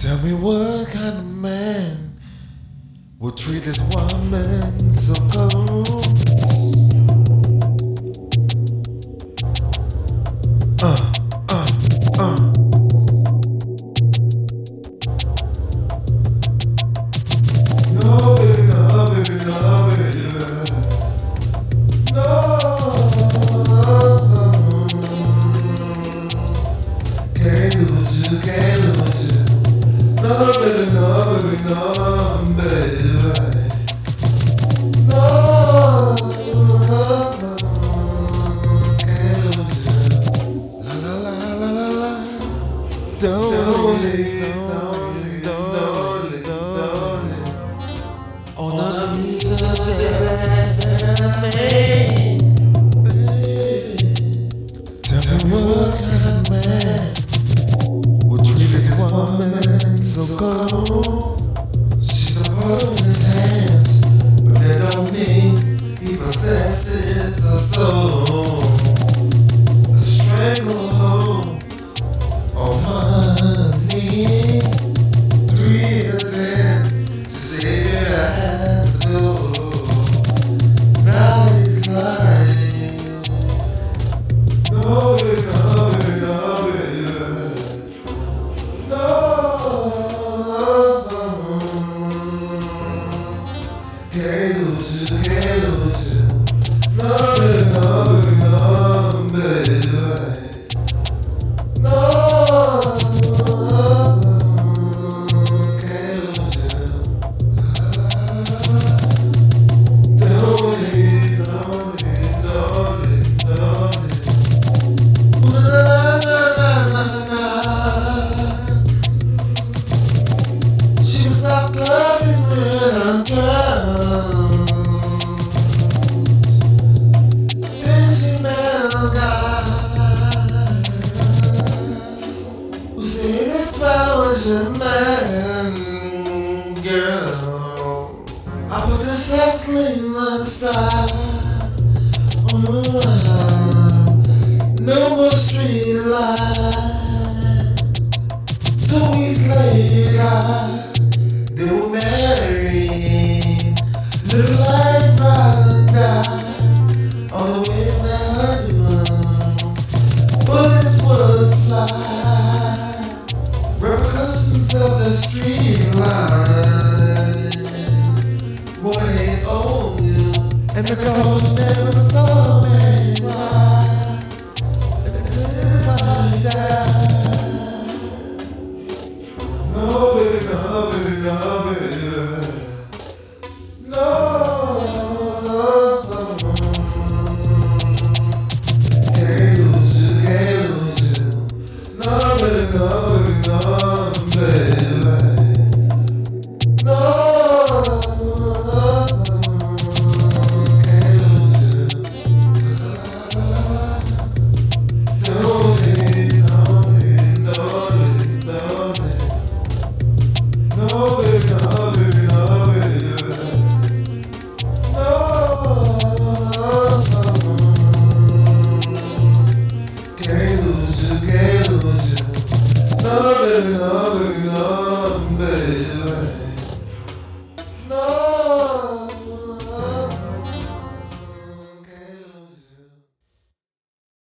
Tell me what kind of man will treat this woman so cold. No, baby, no, baby, no, baby. No. Can't lose you, can't lose you. No, baby, no, baby, no, baby. No, can't lose you. La la la la la la. Don't leave. On a mis tell me what kind of man will treat this woman so cold. She's a part of his hands, but that don't mean he possesses her soul. A stranglehold on her knee. 3 years in to say that I have to go. Now he's lying. No, baby, no, baby, no, baby. No. Can't lose you, can't lose you. No, baby, no, baby, no, baby. No. Can't lose you. Don't leave, don't leave, don't leave, don't leave. She was out clubbing with a girl. Then she met a guy who said if I was your man, girl, I put the gasoline aside. No more street light. 2 weeks later, they were married. Little like brother died on the way to their honeymoon. Bullets would fly, repercussions of the street light. Boy, they own you, and the girl never saw me. Why?